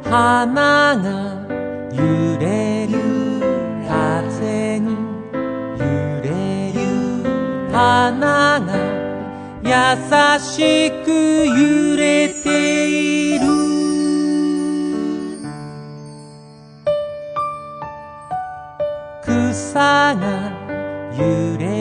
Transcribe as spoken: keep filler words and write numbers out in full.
花が揺れる風に揺れる花が優しく揺れている。草が揺れ